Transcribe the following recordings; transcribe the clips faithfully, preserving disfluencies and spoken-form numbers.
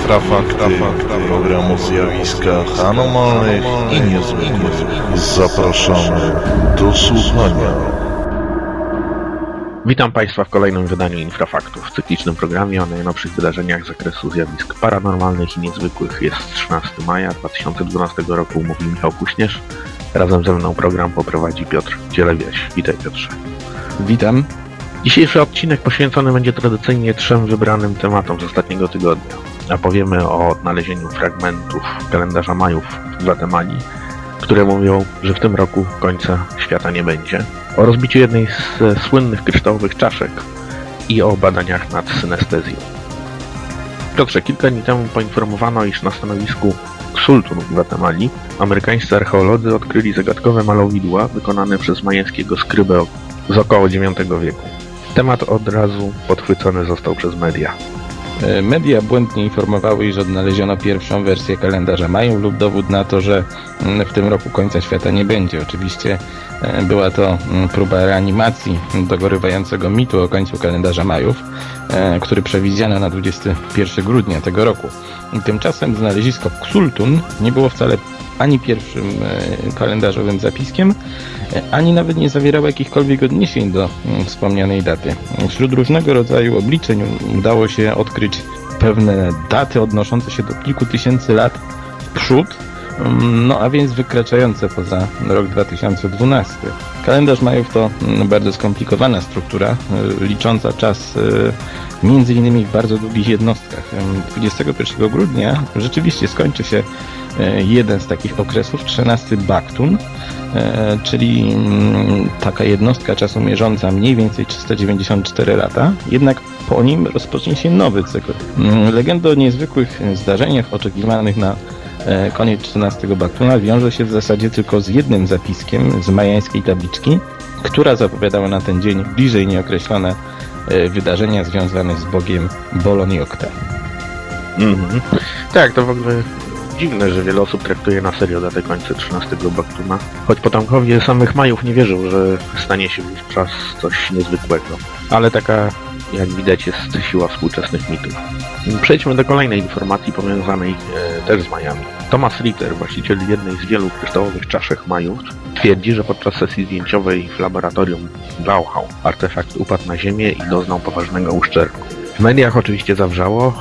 Infrafakty, program o zjawiskach anormalnych i niezwykłych. Zapraszamy do słuchania. Witam Państwa w kolejnym wydaniu Infrafaktów, cyklicznym programie o najnowszych wydarzeniach z zakresu zjawisk paranormalnych i niezwykłych. Jest trzynastego maja dwa tysiące dwunastego roku, mówi Michał Kuśnierz. Razem ze mną program poprowadzi Piotr Cielewieś. Witaj, Piotrze. Witam. Dzisiejszy odcinek poświęcony będzie tradycyjnie trzem wybranym tematom z ostatniego tygodnia. A powiemy o odnalezieniu fragmentów kalendarza Majów w Gwatemali, które mówią, że w tym roku końca świata nie będzie, o rozbiciu jednej z słynnych kryształowych czaszek i o badaniach nad synestezją. Piotrze, kilka dni temu poinformowano, iż na stanowisku Xultun w Gwatemali amerykańscy archeolodzy odkryli zagadkowe malowidła wykonane przez majeńskiego skrybę z około dziewiątego wieku. Temat od razu podchwycony został przez media. Media błędnie informowały, iż odnaleziono pierwszą wersję kalendarza Majów lub dowód na to, że w tym roku końca świata nie będzie. Oczywiście była to próba reanimacji dogorywającego mitu o końcu kalendarza Majów, który przewidziano na dwudziestego pierwszego grudnia tego roku. Tymczasem znalezisko w Xultun nie było wcale ani pierwszym kalendarzowym zapiskiem, ani nawet nie zawierało jakichkolwiek odniesień do wspomnianej daty. Wśród różnego rodzaju obliczeń udało się odkryć pewne daty odnoszące się do kilku tysięcy lat w przód, no a więc wykraczające poza rok dwa tysiące dwunasty. Kalendarz Majów to bardzo skomplikowana struktura, licząca czas między innymi w bardzo długich jednostkach. dwudziestego pierwszego grudnia rzeczywiście skończy się jeden z takich okresów, trzynasty Baktun, czyli taka jednostka czasu mierząca mniej więcej trzysta dziewięćdziesiąt cztery lata, jednak po nim rozpocznie się nowy cykl. Legenda o niezwykłych zdarzeniach oczekiwanych na koniec trzynastego Baktuna wiąże się w zasadzie tylko z jednym zapiskiem z majańskiej tabliczki, która zapowiadała na ten dzień bliżej nieokreślone wydarzenia związane z bogiem Boloniokte. Mhm. Tak, to w ogóle dziwne, że wiele osób traktuje na serio datę końca trzynastego Baktuna, choć potomkowie samych Majów nie wierzą, że stanie się wówczas coś niezwykłego. Ale taka, jak widać, jest siła współczesnych mitów. Przejdźmy do kolejnej informacji powiązanej e, też z Majami. Thomas Ritter, właściciel jednej z wielu kryształowych czaszek Majów, twierdzi, że podczas sesji zdjęciowej w laboratorium Blauhau artefakt upadł na ziemię i doznał poważnego uszczerbku. W mediach oczywiście zawrzało.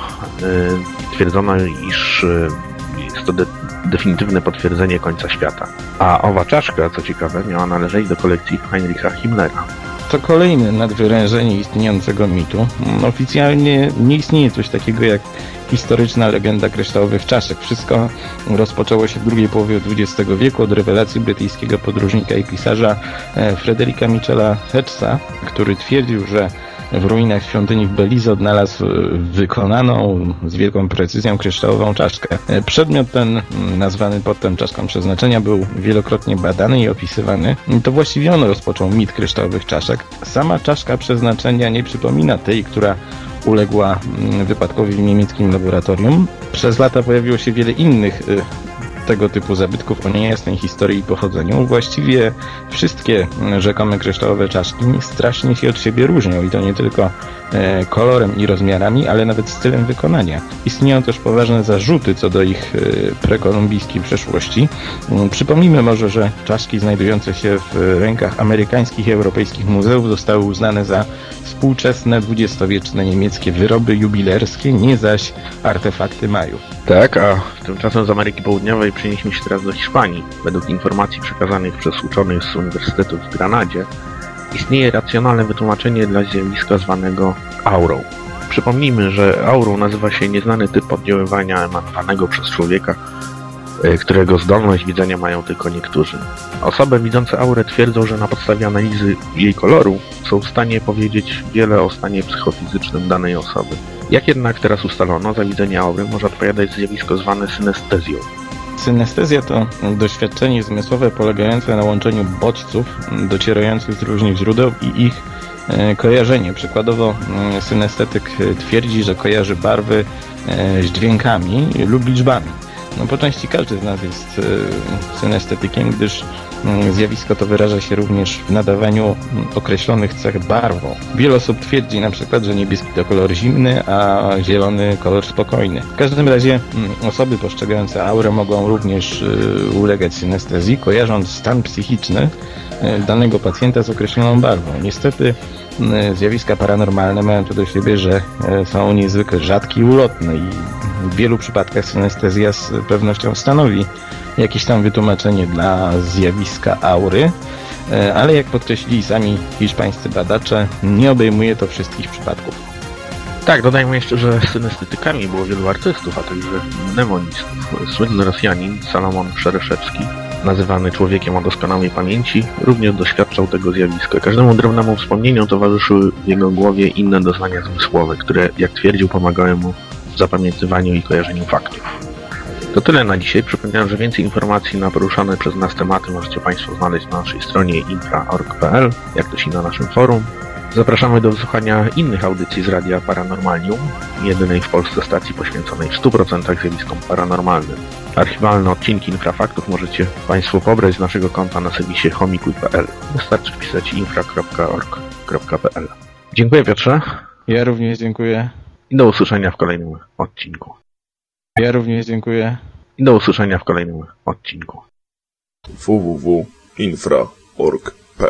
E, twierdzono, iż e, jest to de- definitywne potwierdzenie końca świata. A owa czaszka, co ciekawe, miała należeć do kolekcji Heinricha Himmlera. To kolejne nadwyrężenie istniejącego mitu. Oficjalnie nie istnieje coś takiego jak historyczna legenda kryształowych czaszek. Wszystko rozpoczęło się w drugiej połowie dwudziestego wieku od rewelacji brytyjskiego podróżnika i pisarza Fredericka Michela Hedgesa, który twierdził, że w ruinach świątyni w Belize odnalazł wykonaną z wielką precyzją kryształową czaszkę. Przedmiot ten, nazwany potem czaszką przeznaczenia, był wielokrotnie badany i opisywany. To właściwie on rozpoczął mit kryształowych czaszek. Sama czaszka przeznaczenia nie przypomina tej, która uległa wypadkowi w niemieckim laboratorium. Przez lata pojawiło się wiele innych tego typu zabytków o niejasnej historii i pochodzeniu. Właściwie wszystkie rzekome kryształowe czaszki strasznie się od siebie różnią i to nie tylko e, kolorem i rozmiarami, ale nawet stylem wykonania. Istnieją też poważne zarzuty co do ich e, prekolumbijskiej przeszłości. E, przypomnijmy może, że czaszki znajdujące się w rękach amerykańskich i europejskich muzeów zostały uznane za współczesne dwudziestowieczne niemieckie wyroby jubilerskie, nie zaś artefakty Majów. Tak, a tymczasem z Ameryki Południowej przenieśmy się teraz do Hiszpanii. Według informacji przekazanych przez uczonych z Uniwersytetu w Granadzie istnieje racjonalne wytłumaczenie dla zjawiska zwanego aurą. Przypomnijmy, że aurą nazywa się nieznany typ oddziaływania emanowanego przez człowieka, którego zdolność widzenia mają tylko niektórzy. Osoby widzące aurę twierdzą, że na podstawie analizy jej koloru są w stanie powiedzieć wiele o stanie psychofizycznym danej osoby. Jak jednak teraz ustalono, za widzenie aury może odpowiadać zjawisko zwane synestezją. Synestezja to doświadczenie zmysłowe polegające na łączeniu bodźców docierających z różnych źródeł i ich kojarzenie. Przykładowo synestetyk twierdzi, że kojarzy barwy z dźwiękami lub liczbami. No po części każdy z nas jest y, synestetykiem, gdyż y, zjawisko to wyraża się również w nadawaniu y, określonych cech barwom. Wiele osób twierdzi na przykład, że niebieski to kolor zimny, a zielony kolor spokojny. W każdym razie y, osoby postrzegające aurę mogą również y, ulegać synestezji, kojarząc stan psychiczny y, danego pacjenta z określoną barwą. Niestety y, zjawiska paranormalne mają to do siebie, że y, są niezwykle rzadkie i ulotne i w wielu przypadkach synestezja z pewnością stanowi jakieś tam wytłumaczenie dla zjawiska aury, ale jak podkreślili sami hiszpańscy badacze, nie obejmuje to wszystkich przypadków. Tak, dodajmy jeszcze, że synestetykami było wielu artystów, a także mnemonistów. Słynny Rosjanin Salomon Szereszewski, nazywany człowiekiem o doskonałej pamięci, również doświadczał tego zjawiska. Każdemu drobnemu wspomnieniu towarzyszyły w jego głowie inne doznania zmysłowe, które, jak twierdził, pomagały mu w zapamiętywaniu i kojarzeniu faktów. To tyle na dzisiaj. Przypominam, że więcej informacji na poruszane przez nas tematy możecie Państwo znaleźć na naszej stronie infra kropka org kropka p l, jak też i na naszym forum. Zapraszamy do wysłuchania innych audycji z Radia Paranormalium, jedynej w Polsce stacji poświęconej w stu procentach zjawiskom paranormalnym. Archiwalne odcinki Infrafaktów możecie Państwo pobrać z naszego konta na serwisie homikuj kropka p l. Wystarczy wpisać infra kropka org kropka p l. Dziękuję, Piotrze. Ja również dziękuję. I do usłyszenia w kolejnym odcinku. Ja również dziękuję. I do usłyszenia w kolejnym odcinku. w w w kropka infra kropka org